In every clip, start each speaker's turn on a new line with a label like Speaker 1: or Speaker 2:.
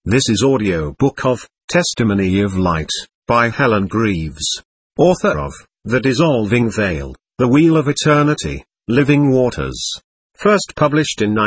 Speaker 1: This is audiobook of Testimony of Light, by Helen Greaves, author of The Dissolving Veil, The Wheel of Eternity, Living Waters. First published in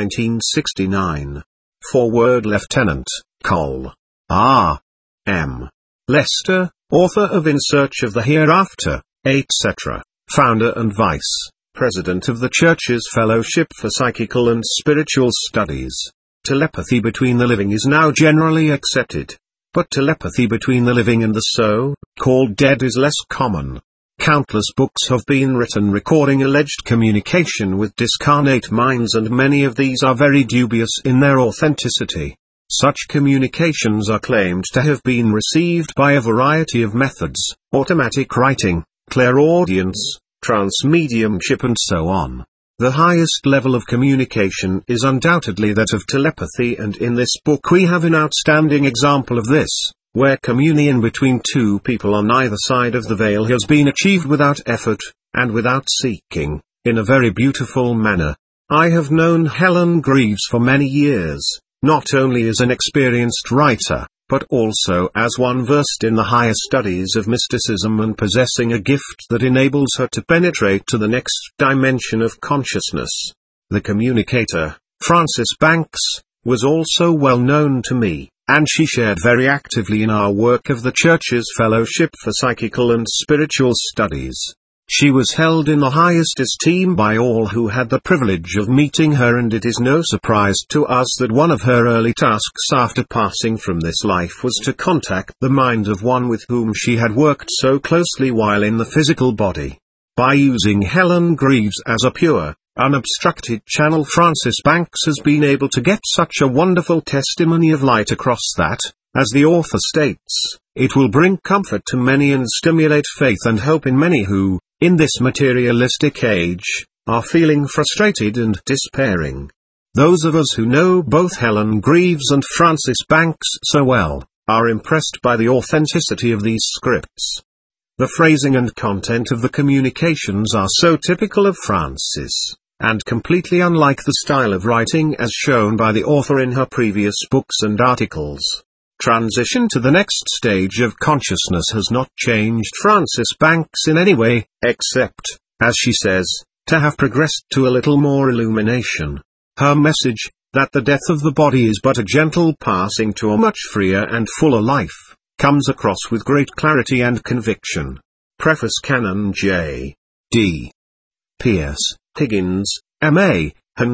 Speaker 1: 1969. Forward Lieutenant Col. R. M. Lester, author of In Search of the Hereafter, etc., founder and vice president of the Church's Fellowship for Psychical and Spiritual Studies. Telepathy between the living is now generally accepted. But telepathy between the living and the so-called dead is less common. Countless books have been written recording alleged communication with discarnate minds, and many of these are very dubious in their authenticity. Such communications are claimed to have been received by a variety of methods: automatic writing, clairaudience, trance-mediumship, and so on. The highest level of communication is undoubtedly that of telepathy, and in this book we have an outstanding example of this, where communion between two people on either side of the veil has been achieved without effort, and without seeking, in a very beautiful manner. I have known Helen Greaves for many years, not only as an experienced writer, but also as one versed in the higher studies of mysticism and possessing a gift that enables her to penetrate to the next dimension of consciousness. The communicator, Frances Banks, was also well known to me, and she shared very actively in our work of the Church's Fellowship for Psychical and Spiritual Studies. She was held in the highest esteem by all who had the privilege of meeting her, and it is no surprise to us that one of her early tasks after passing from this life was to contact the mind of one with whom she had worked so closely while in the physical body. By using Helen Greaves as a pure, unobstructed channel, Frances Banks has been able to get such a wonderful testimony of light across that, as the author states, it will bring comfort to many and stimulate faith and hope in many who, in this materialistic age, are feeling frustrated and despairing. Those of us who know both Helen Greaves and Frances Banks so well, are impressed by the authenticity of these scripts. The phrasing and content of the communications are so typical of Frances, and completely unlike the style of writing as shown by the author in her previous books and articles. Transition to the next stage of consciousness has not changed Frances Banks in any way, except, as she says, to have progressed to a little more illumination. Her message, that the death of the body is but a gentle passing to a much freer and fuller life, comes across with great clarity and conviction. Preface Canon J. D. Pierce, Higgins, M.A.,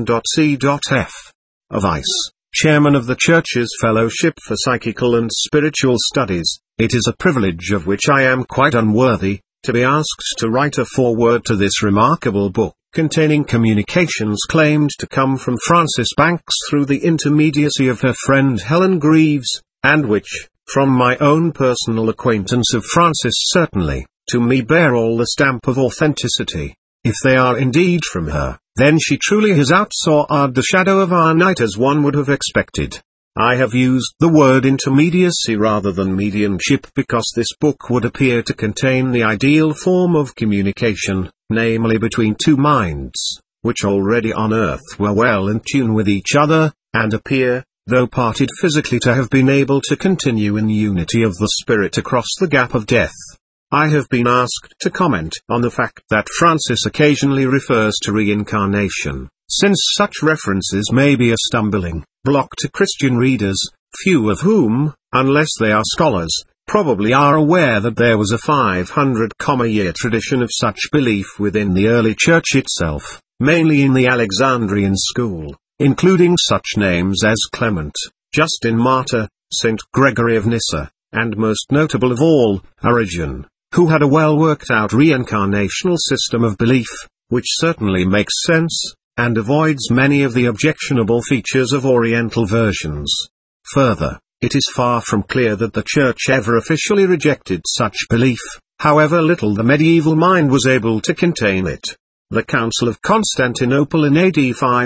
Speaker 1: Hon.C.F. A Vice Chairman of the Church's Fellowship for Psychical and Spiritual Studies, it is a privilege of which I am quite unworthy, to be asked to write a foreword to this remarkable book, containing communications claimed to come from Frances Banks through the intermediacy of her friend Helen Greaves, and which, from my own personal acquaintance of Frances certainly, to me bear all the stamp of authenticity. If they are indeed from her, then she truly has outsoured the shadow of our night as one would have expected. I have used the word intermediacy rather than mediumship because this book would appear to contain the ideal form of communication, namely between two minds, which already on earth were well in tune with each other, and appear, though parted physically, to have been able to continue in unity of the spirit across the gap of death. I have been asked to comment on the fact that Frances occasionally refers to reincarnation, since such references may be a stumbling block to Christian readers, few of whom, unless they are scholars, probably are aware that there was a 500-year tradition of such belief within the early church itself, mainly in the Alexandrian school, including such names as Clement, Justin Martyr, St. Gregory of Nyssa, and most notable of all, Origen, who had a well-worked-out reincarnational system of belief, which certainly makes sense, and avoids many of the objectionable features of Oriental versions. Further, it is far from clear that the Church ever officially rejected such belief, however little the medieval mind was able to contain it. The Council of Constantinople in AD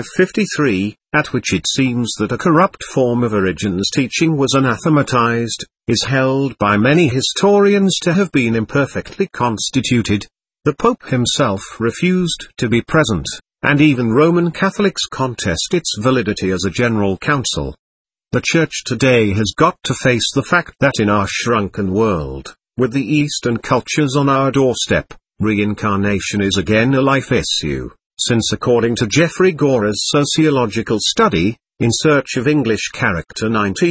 Speaker 1: 553, at which it seems that a corrupt form of Origen's teaching was anathematized, is held by many historians to have been imperfectly constituted. The Pope himself refused to be present, and even Roman Catholics contest its validity as a general council. The Church today has got to face the fact that in our shrunken world, with the Eastern cultures on our doorstep, reincarnation is again a life issue, since according to Jeffrey Gora's sociological study, In Search of English Character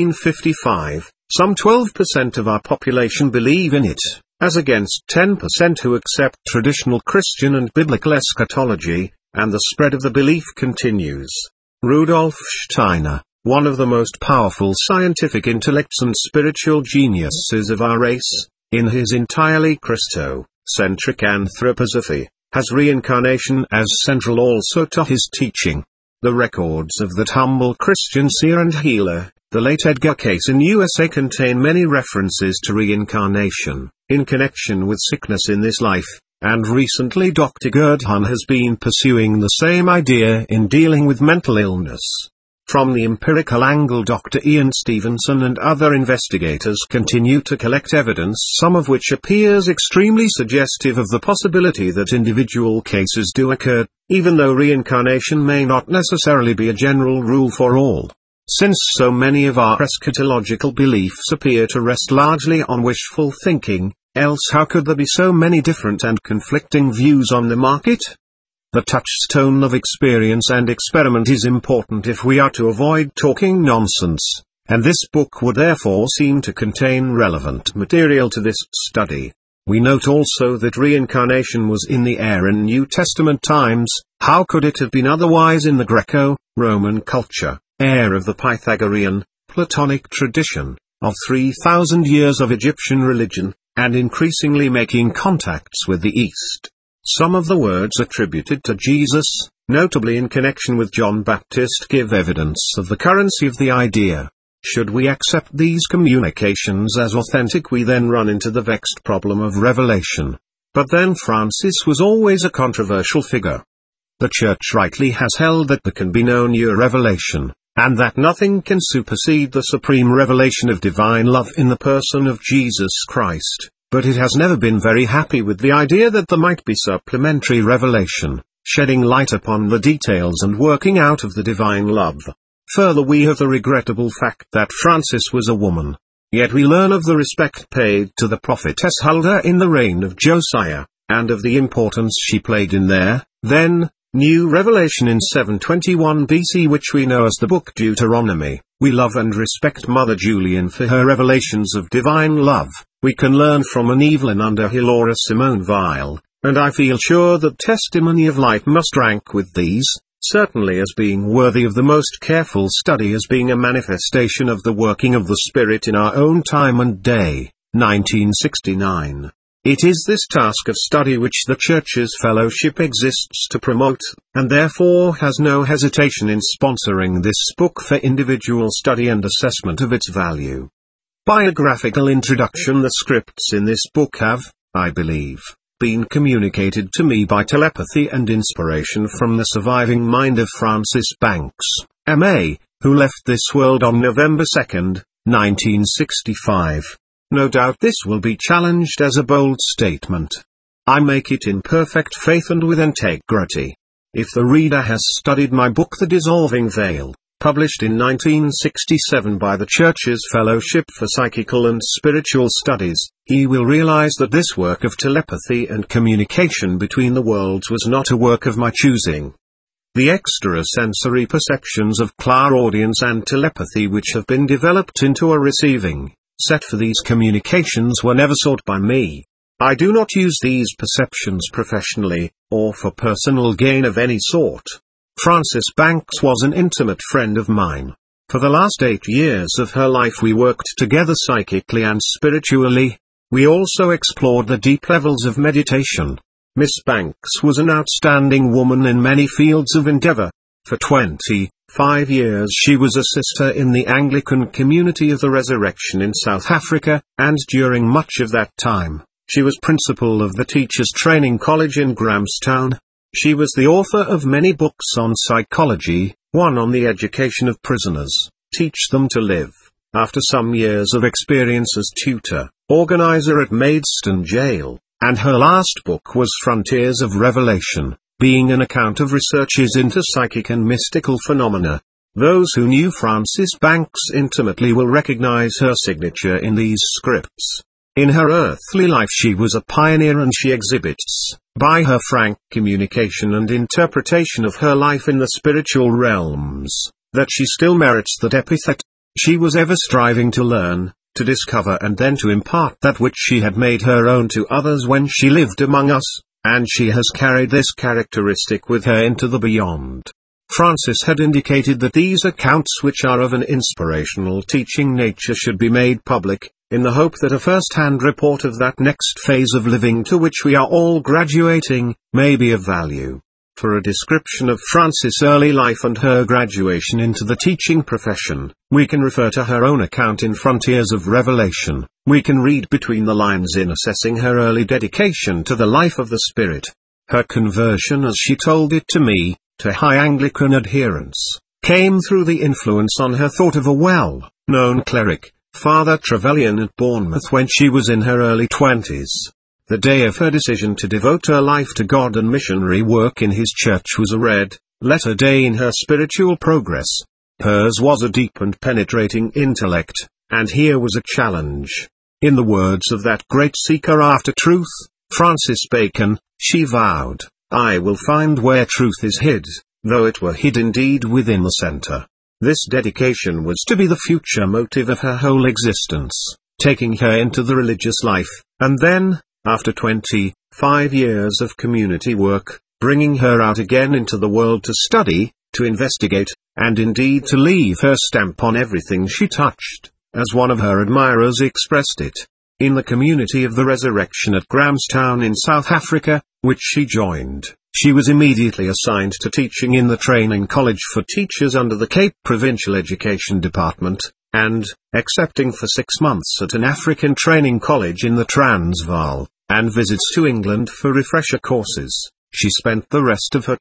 Speaker 1: 1955, some 12% of our population believe in it, as against 10% who accept traditional Christian and biblical eschatology, and the spread of the belief continues. Rudolf Steiner, one of the most powerful scientific intellects and spiritual geniuses of our race, in his entirely Christocentric anthroposophy, has reincarnation as central also to his teaching. The records of that humble Christian seer and healer, the late Edgar Cayce in USA, contain many references to reincarnation, in connection with sickness in this life, and recently Dr. Gerd Hahn has been pursuing the same idea in dealing with mental illness. From the empirical angle, Dr. Ian Stevenson and other investigators continue to collect evidence, some of which appears extremely suggestive of the possibility that individual cases do occur, even though reincarnation may not necessarily be a general rule for all. Since so many of our eschatological beliefs appear to rest largely on wishful thinking, else how could there be so many different and conflicting views on the market? The touchstone of experience and experiment is important if we are to avoid talking nonsense, and this book would therefore seem to contain relevant material to this study. We note also that reincarnation was in the air in New Testament times. How could it have been otherwise in the Greco-Roman culture, heir of the Pythagorean, Platonic tradition, of 3,000 years of Egyptian religion, and increasingly making contacts with the East? Some of the words attributed to Jesus, notably in connection with John Baptist, give evidence of the currency of the idea. Should we accept these communications as authentic, we then run into the vexed problem of revelation. But then Francis was always a controversial figure. The Church rightly has held that there can be no new revelation, and that nothing can supersede the supreme revelation of divine love in the person of Jesus Christ. But it has never been very happy with the idea that there might be supplementary revelation, shedding light upon the details and working out of the divine love. Further, we have the regrettable fact that Francis was a woman. Yet we learn of the respect paid to the prophetess Huldah in the reign of Josiah, and of the importance she played in then, new revelation in 721 BC, which we know as the book Deuteronomy. We love and respect Mother Julian for her revelations of divine love. We can learn from an Evelyn Underhill or a Simone Weil, and I feel sure that Testimony of Light must rank with these, certainly as being worthy of the most careful study, as being a manifestation of the working of the Spirit in our own time and day. 1969. It is this task of study which the Church's fellowship exists to promote, and therefore has no hesitation in sponsoring this book for individual study and assessment of its value. Biographical introduction. The scripts in this book have, I believe, been communicated to me by telepathy and inspiration from the surviving mind of Francis Banks, M.A., who left this world on November 2, 1965. No doubt this will be challenged as a bold statement. I make it in perfect faith and with integrity. If the reader has studied my book The Dissolving Veil, published in 1967 by the Church's Fellowship for Psychical and Spiritual Studies, he will realize that this work of telepathy and communication between the worlds was not a work of my choosing. The extrasensory perceptions of clairaudience and telepathy which have been developed into a receiving set for these communications were never sought by me. I do not use these perceptions professionally, or for personal gain of any sort. Francis Banks was an intimate friend of mine. For the last 8 years of her life we worked together psychically and spiritually. We also explored the deep levels of meditation. Miss Banks was an outstanding woman in many fields of endeavor. For 25 years she was a sister in the Anglican Community of the Resurrection in South Africa, and during much of that time, she was principal of the Teachers Training College in Grahamstown. She was the author of many books on psychology, one on the education of prisoners, Teach Them to Live, after some years of experience as tutor, organizer at Maidstone Jail, and her last book was Frontiers of Revelation, being an account of researches into psychic and mystical phenomena. Those who knew Frances Banks intimately will recognize her signature in these scripts. In her earthly life she was a pioneer, and she exhibits, by her frank communication and interpretation of her life in the spiritual realms, that she still merits that epithet. She was ever striving to learn, to discover, and then to impart that which she had made her own to others when she lived among us, and she has carried this characteristic with her into the beyond. Frances had indicated that these accounts, which are of an inspirational teaching nature, should be made public, in the hope that a first-hand report of that next phase of living to which we are all graduating, may be of value. For a description of Frances' early life and her graduation into the teaching profession, we can refer to her own account in Frontiers of Revelation. We can read between the lines in assessing her early dedication to the life of the Spirit. Her conversion, as she told it to me, to high Anglican adherence, came through the influence on her thought of a well-known cleric, Father Trevelyan at Bournemouth, when she was in her early 20s. The day of her decision to devote her life to God and missionary work in his church was a red-letter day in her spiritual progress. Hers was a deep and penetrating intellect, and here was a challenge. In the words of that great seeker after truth, Francis Bacon, she vowed, "I will find where truth is hid, though it were hid indeed within the center." This dedication was to be the future motive of her whole existence, taking her into the religious life, and then, after 25 years of community work, bringing her out again into the world to study, to investigate, and indeed to leave her stamp on everything she touched, as one of her admirers expressed it. In the community of the Resurrection at Grahamstown in South Africa, which she joined, she was immediately assigned to teaching in the Training College for Teachers under the Cape Provincial Education Department, and, accepting for 6 months at an African training college in the Transvaal, and visits to England for refresher courses, she spent the rest of her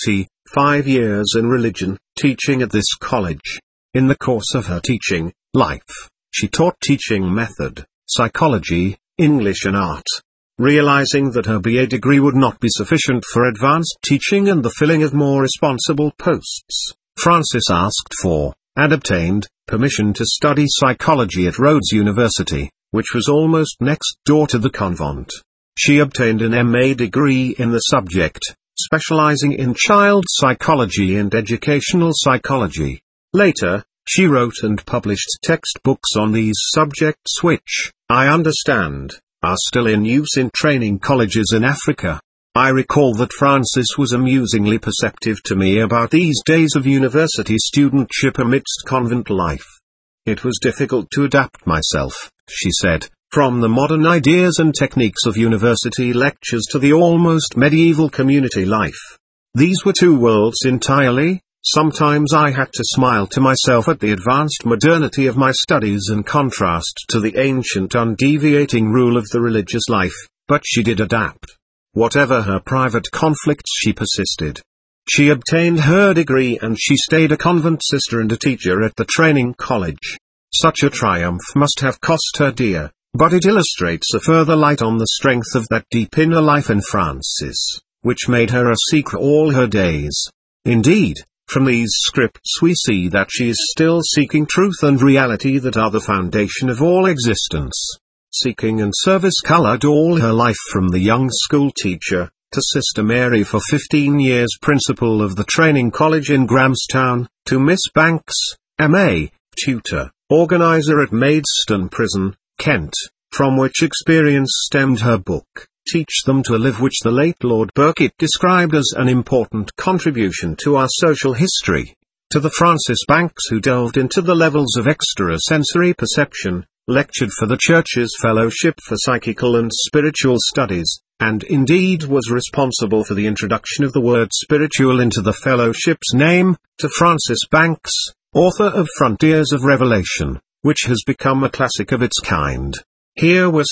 Speaker 1: 25 years in religion, teaching at this college. In the course of her teaching life, she taught teaching method, psychology, English and art. Realizing that her BA degree would not be sufficient for advanced teaching and the filling of more responsible posts, Frances asked for, and obtained, permission to study psychology at Rhodes University, which was almost next door to the convent. She obtained an MA degree in the subject, specializing in child psychology and educational psychology. Later, she wrote and published textbooks on these subjects which, I understand, are still in use in training colleges in Africa. I recall that Frances was amusingly perceptive to me about these days of university studentship amidst convent life. It was difficult to adapt myself, she said, from the modern ideas and techniques of university lectures to the almost medieval community life. These were two worlds entirely. Sometimes I had to smile to myself at the advanced modernity of my studies in contrast to the ancient undeviating rule of the religious life, but she did adapt. Whatever her private conflicts, she persisted. She obtained her degree and she stayed a convent sister and a teacher at the training college. Such a triumph must have cost her dear, but it illustrates a further light on the strength of that deep inner life in Frances, which made her a seeker all her days. Indeed, from these scripts we see that she is still seeking truth and reality that are the foundation of all existence. Seeking and service colored all her life from the young school teacher, to Sister Mary for 15 years principal of the training college in Grahamstown, to Miss Banks, M.A., tutor, organizer at Maidstone Prison, Kent, from which experience stemmed her book, Teach Them to Live, which the late Lord Burkitt described as an important contribution to our social history. To the Frances Banks who delved into the levels of extrasensory perception, lectured for the Church's Fellowship for Psychical and Spiritual Studies, and indeed was responsible for the introduction of the word spiritual into the Fellowship's name, to Frances Banks, author of Frontiers of Revelation, which has become a classic of its kind. Here were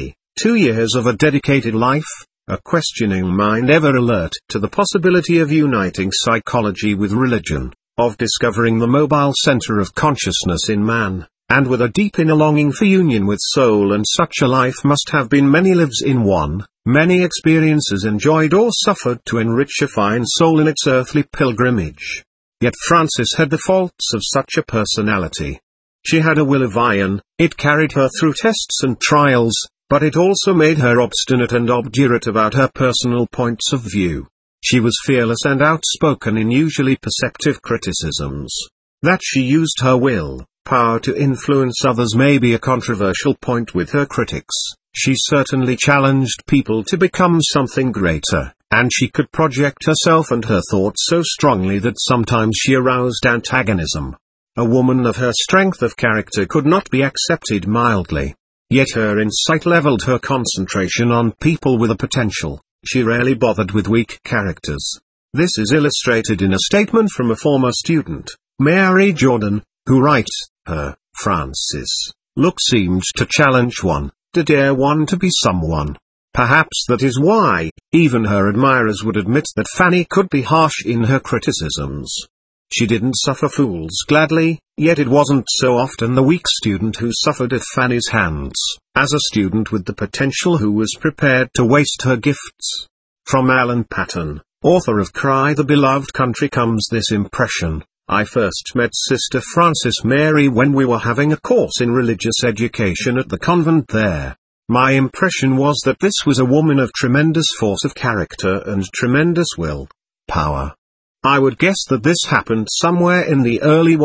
Speaker 1: 72 years of a dedicated life, a questioning mind ever alert to the possibility of uniting psychology with religion, of discovering the mobile center of consciousness in man, and with a deep inner longing for union with soul. And such a life must have been many lives in one, many experiences enjoyed or suffered to enrich a fine soul in its earthly pilgrimage. Yet Frances had the faults of such a personality. She had a will of iron, it carried her through tests and trials, but it also made her obstinate and obdurate about her personal points of view. She was fearless and outspoken in usually perceptive criticisms. That she used her will power to influence others may be a controversial point with her critics. She certainly challenged people to become something greater, and she could project herself and her thoughts so strongly that sometimes she aroused antagonism. A woman of her strength of character could not be accepted mildly. Yet her insight leveled her concentration on people with a potential. She rarely bothered with weak characters. This is illustrated in a statement from a former student, Mary Jordan, who writes, her, Frances, look seemed to challenge one, to dare one to be someone. Perhaps that is why, even her admirers would admit that Fanny could be harsh in her criticisms. She didn't suffer fools gladly, yet it wasn't so often the weak student who suffered at Fanny's hands, as a student with the potential who was prepared to waste her gifts. From Alan Paton, author of Cry the Beloved Country, comes this impression. I first met Sister Frances Mary when we were having a course in religious education at the convent there. My impression was that this was a woman of tremendous force of character and tremendous will power. I would guess that this happened somewhere in the early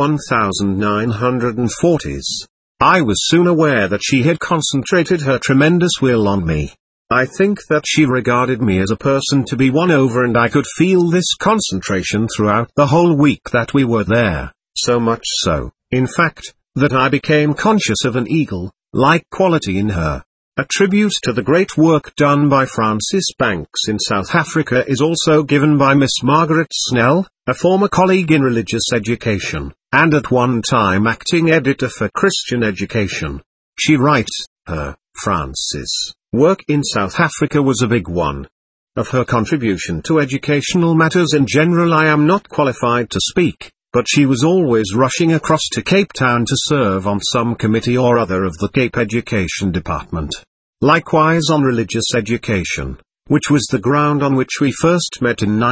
Speaker 1: 1940s. I was soon aware that she had concentrated her tremendous will on me. I think that she regarded me as a person to be won over, and I could feel this concentration throughout the whole week that we were there, so much so, in fact, that I became conscious of an eagle-like quality in her. A tribute to the great work done by Frances Banks in South Africa is also given by Miss Margaret Snell, a former colleague in religious education, and at one time acting editor for Christian Education. She writes, her, Frances' work in South Africa was a big one. Of her contribution to educational matters in general I am not qualified to speak, but she was always rushing across to Cape Town to serve on some committee or other of the Cape Education Department. Likewise on religious education, which was the ground on which we first met in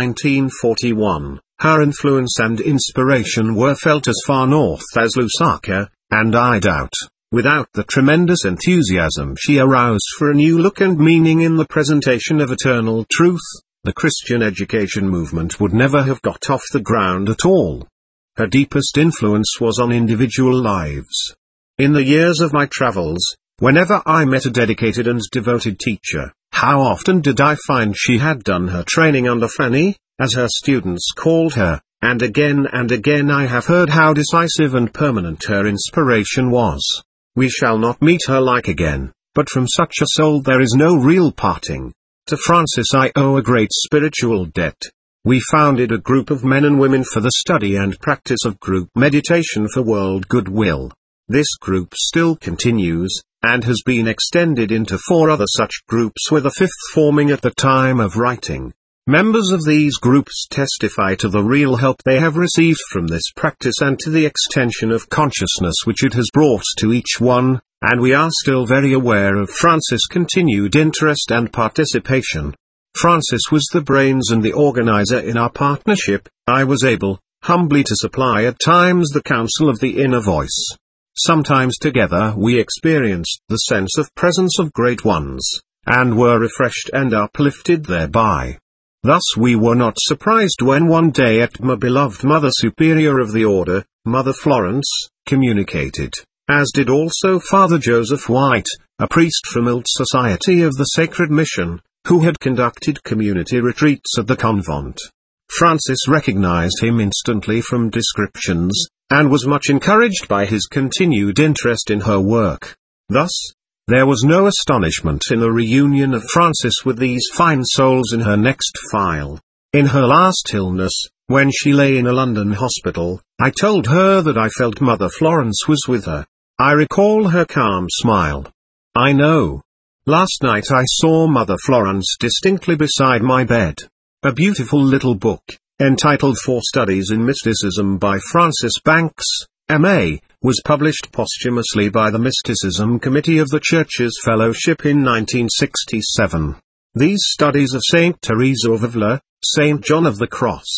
Speaker 1: 1941, her influence and inspiration were felt as far north as Lusaka, and I doubt, without the tremendous enthusiasm she aroused for a new look and meaning in the presentation of eternal truth, the Christian education movement would never have got off the ground at all. Her deepest influence was on individual lives. In the years of my travels, whenever I met a dedicated and devoted teacher, how often did I find she had done her training under Fanny, as her students called her, and again I have heard how decisive and permanent her inspiration was. We shall not meet her like again, but from such a soul there is no real parting. To Frances I owe a great spiritual debt. We founded a group of men and women for the study and practice of group meditation for world goodwill. This group still continues, and has been extended into 4 other such groups, with a 5th forming at the time of writing. Members of these groups testify to the real help they have received from this practice and to the extension of consciousness which it has brought to each one, and we are still very aware of Frances' continued interest and participation. Frances was the brains and the organizer in our partnership. I was able, humbly, to supply at times the counsel of the inner voice. Sometimes together we experienced the sense of presence of great ones, and were refreshed and uplifted thereby. Thus we were not surprised when one day at my beloved Mother Superior of the Order, Mother Florence, communicated, as did also Father Joseph White, a priest from Ilt Society of the Sacred Mission, who had conducted community retreats at the convent. Frances recognized him instantly from descriptions, and was much encouraged by his continued interest in her work. Thus, there was no astonishment in the reunion of Frances with these fine souls in her next file. In her last illness, when she lay in a London hospital, I told her that I felt Mother Florence was with her. I recall her calm smile. I know. Last night I saw Mother Florence distinctly beside my bed. A beautiful little book, entitled 4 Studies in Mysticism by Frances Banks, M.A., was published posthumously by the Mysticism Committee of the Church's Fellowship in 1967. These studies of Saint Teresa of Avila, Saint John of the Cross,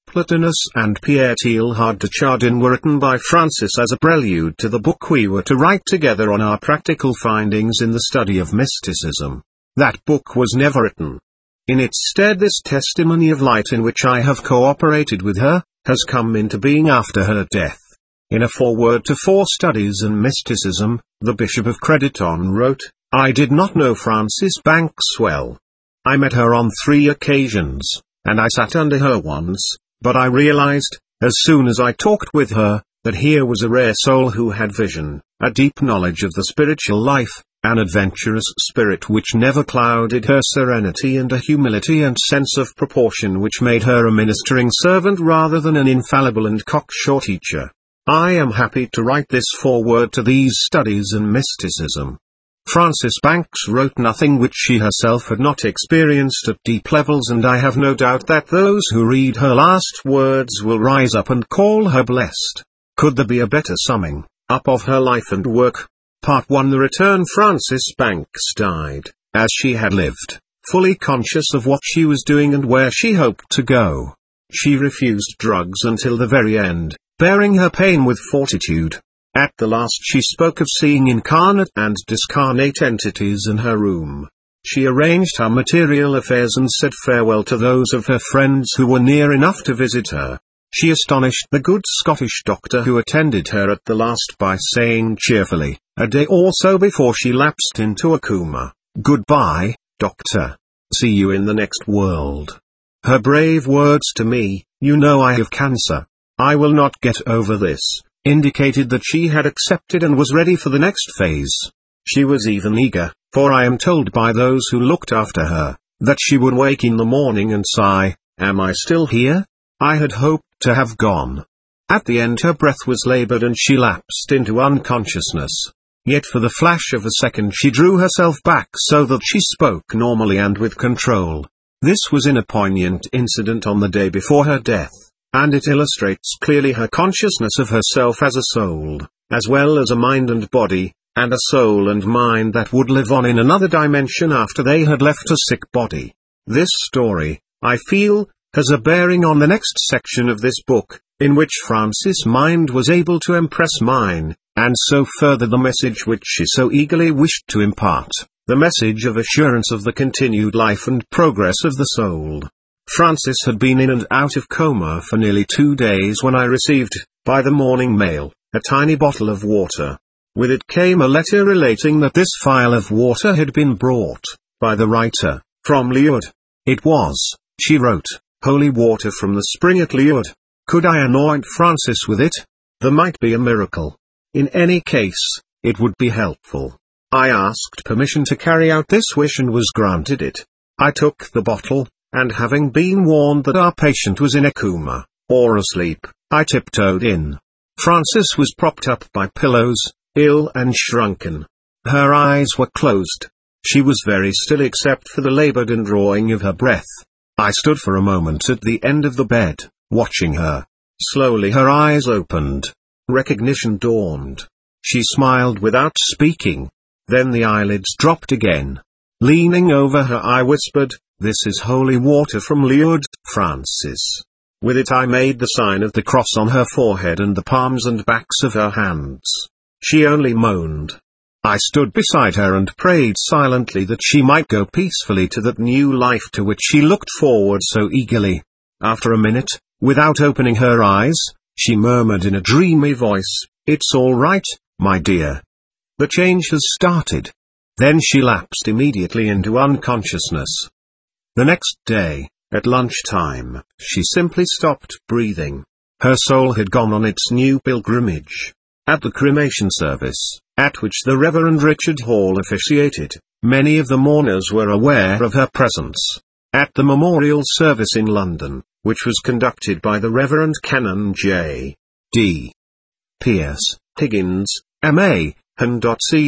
Speaker 1: Plotinus and Pierre Teilhard de Chardin were written by Francis as a prelude to the book we were to write together on our practical findings in the study of mysticism. That book was never written. In its stead, this testimony of light in which I have cooperated with her, has come into being after her death. In a foreword to Four Studies in Mysticism, the Bishop of Crediton wrote, "I did not know Frances Banks well. I met her on 3 occasions, and I sat under her once, but I realized, as soon as I talked with her, that here was a rare soul who had vision, a deep knowledge of the spiritual life, an adventurous spirit which never clouded her serenity, and a humility and sense of proportion which made her a ministering servant rather than an infallible and cocksure teacher." I am happy to write this foreword to these studies in mysticism. Frances Banks wrote nothing which she herself had not experienced at deep levels, and I have no doubt that those who read her last words will rise up and call her blessed. Could there be a better summing up of her life and work? Part 1. The Return. Frances Banks died, as she had lived, fully conscious of what she was doing and where she hoped to go. She refused drugs until the very end, bearing her pain with fortitude. At the last she spoke of seeing incarnate and discarnate entities in her room. She arranged her material affairs and said farewell to those of her friends who were near enough to visit her. She astonished the good Scottish doctor who attended her at the last by saying cheerfully, a day or so before she lapsed into a coma, "Goodbye, doctor. See you in the next world." Her brave words to me, "You know I have cancer. I will not get over this," indicated that she had accepted and was ready for the next phase. She was even eager, for I am told by those who looked after her, that she would wake in the morning and sigh, "Am I still here? I had hoped to have gone." At the end her breath was labored and she lapsed into unconsciousness. Yet for the flash of a second she drew herself back so that she spoke normally and with control. This was in a poignant incident on the day before her death, and it illustrates clearly her consciousness of herself as a soul, as well as a mind and body, and a soul and mind that would live on in another dimension after they had left a sick body. This story, I feel, has a bearing on the next section of this book, in which Frances' mind was able to impress mine, and so further the message which she so eagerly wished to impart, the message of assurance of the continued life and progress of the soul. Frances had been in and out of coma for nearly 2 days when I received, by the morning mail, a tiny bottle of water. With it came a letter relating that this phial of water had been brought, by the writer, from Lourdes. It was, she wrote, holy water from the spring at Lourdes. Could I anoint Frances with it? There might be a miracle. In any case, it would be helpful. I asked permission to carry out this wish and was granted it. I took the bottle, and having been warned that our patient was in a coma, or asleep, I tiptoed in. Frances was propped up by pillows, ill and shrunken. Her eyes were closed. She was very still except for the labored indrawing of her breath. I stood for a moment at the end of the bed, watching her. Slowly her eyes opened. Recognition dawned. She smiled without speaking. Then the eyelids dropped again. Leaning over her I whispered, "This is holy water from Lourdes, Frances." With it I made the sign of the cross on her forehead and the palms and backs of her hands. She only moaned. I stood beside her and prayed silently that she might go peacefully to that new life to which she looked forward so eagerly. After a minute, without opening her eyes, she murmured in a dreamy voice, "It's all right, my dear. The change has started." Then she lapsed immediately into unconsciousness. The next day, at lunchtime, she simply stopped breathing. Her soul had gone on its new pilgrimage. At the cremation service, at which the Reverend Richard Hall officiated, many of the mourners were aware of her presence. At the memorial service in London, which was conducted by the Reverend Canon J. D. Pierce, Higgins, M.A., and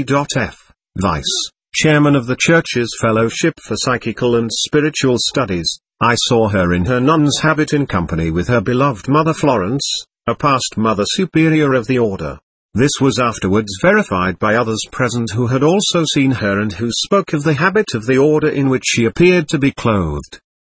Speaker 1: C.F., Vice Chairman of the Church's Fellowship for Psychical and Spiritual Studies, I saw her in her nun's habit in company with her beloved Mother Florence, a past Mother Superior of the Order. This was afterwards verified by others present who had also seen her and who spoke of the habit of the Order in which she appeared to be clothed.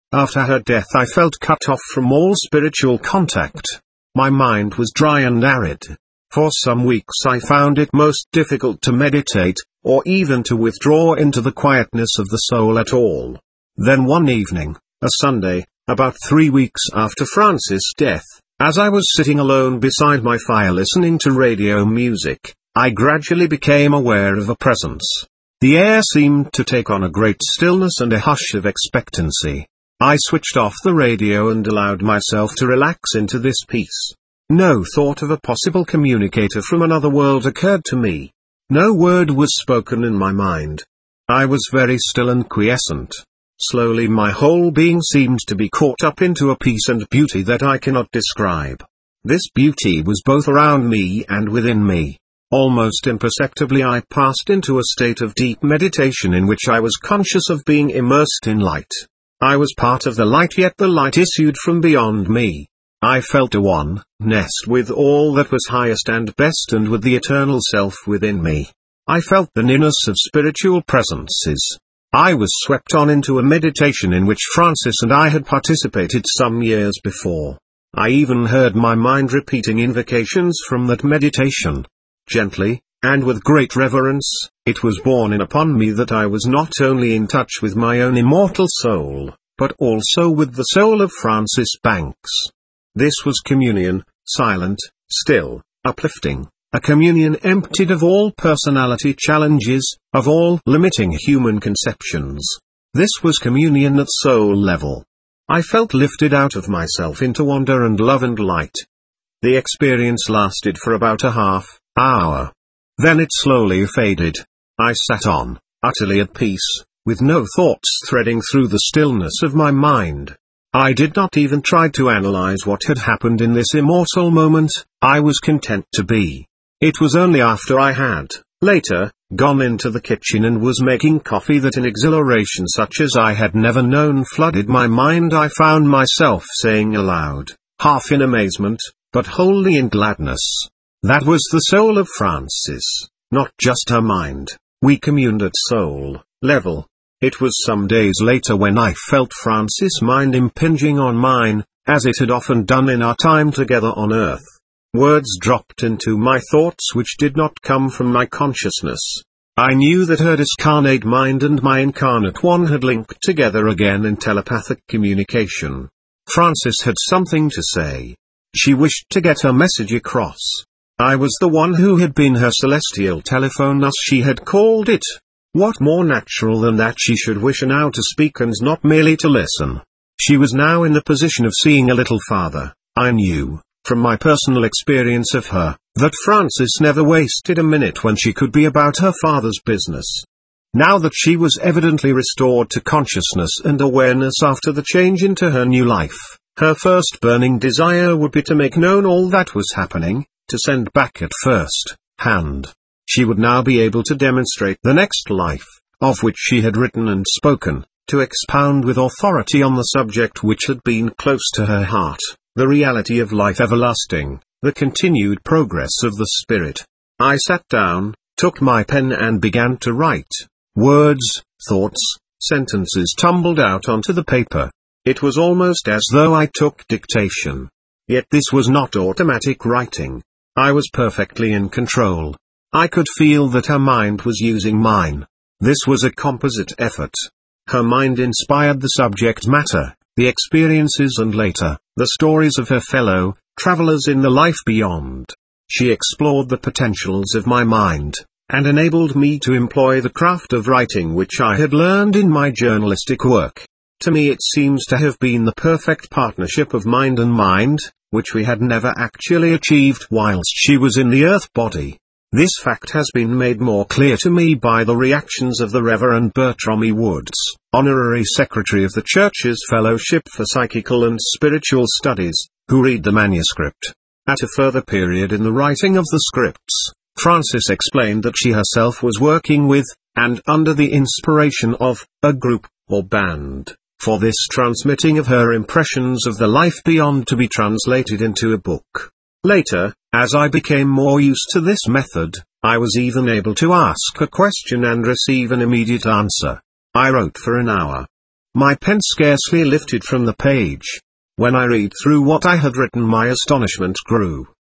Speaker 1: After her death I felt cut off from all spiritual contact. My mind was dry and arid. For some weeks I found it most difficult to meditate, or even to withdraw into the quietness of the soul at all. Then one evening, a Sunday, about 3 weeks after Francis' death, as I was sitting alone beside my fire listening to radio music, I gradually became aware of a presence. The air seemed to take on a great stillness and a hush of expectancy. I switched off the radio and allowed myself to relax into this peace. No thought of a possible communicator from another world occurred to me. No word was spoken in my mind. I was very still and quiescent. Slowly my whole being seemed to be caught up into a peace and beauty that I cannot describe. This beauty was both around me and within me. Almost imperceptibly I passed into a state of deep meditation in which I was conscious of being immersed in light. I was part of the light, yet the light issued from beyond me. I felt a oneness with all that was highest and best and with the eternal self within me. I felt the nearness of spiritual presences. I was swept on into a meditation in which Francis and I had participated some years before. I even heard my mind repeating invocations from that meditation. Gently, and with great reverence, it was borne in upon me that I was not only in touch with my own immortal soul, but also with the soul of Francis Banks. This was communion, silent, still, uplifting, a communion emptied of all personality challenges, of all limiting human conceptions. This was communion at soul level. I felt lifted out of myself into wonder and love and light. The experience lasted for about a half hour. Then it slowly faded. I sat on, utterly at peace, with no thoughts threading through the stillness of my mind. I did not even try to analyze what had happened in this immortal moment. I was content to be. It was only after I had, later, gone into the kitchen and was making coffee that an exhilaration such as I had never known flooded my mind. I found myself saying aloud, half in amazement, but wholly in gladness, "That was the soul of Francis, not just her mind." We communed at soul level. It was some days later when I felt Francis' mind impinging on mine, as it had often done in our time together on earth. Words dropped into my thoughts which did not come from my consciousness. I knew that her discarnate mind and my incarnate one had linked together again in telepathic communication. Francis had something to say. She wished to get her message across. I was the one who had been her celestial telephone, as she had called it. What more natural than that she should wish now to speak and not merely to listen? She was now in the position of seeing a little farther. I knew, from my personal experience of her, that Francis never wasted a minute when she could be about her Father's business. Now that she was evidently restored to consciousness and awareness after the change into her new life, her first burning desire would be to make known all that was happening, to send back at first hand. She would now be able to demonstrate the next life, of which she had written and spoken, to expound with authority on the subject which had been close to her heart, the reality of life everlasting, the continued progress of the Spirit. I sat down, took my pen and began to write. Words, thoughts, sentences tumbled out onto the paper. It was almost as though I took dictation. Yet this was not automatic writing. I was perfectly in control. I could feel that her mind was using mine. This was a composite effort. Her mind inspired the subject matter, the experiences and later, the stories of her fellow travelers in the life beyond. She explored the potentials of my mind, and enabled me to employ the craft of writing which I had learned in my journalistic work. To me it seems to have been the perfect partnership of mind and mind, which we had never actually achieved whilst she was in the earth body. This fact has been made more clear to me by the reactions of the Reverend Bertram E. Woods, Honorary Secretary of the Church's Fellowship for Psychical and Spiritual Studies, who read the manuscript. At a further period in the writing of the scripts, Francis explained that she herself was working with, and under the inspiration of, a group, or band, for this transmitting of her impressions of the life beyond to be translated into a book. Later, as I became more used to this method, I was even able to ask a question and receive an immediate answer. I wrote for an hour. My pen scarcely lifted from the page. When I read through what I had written, my astonishment grew.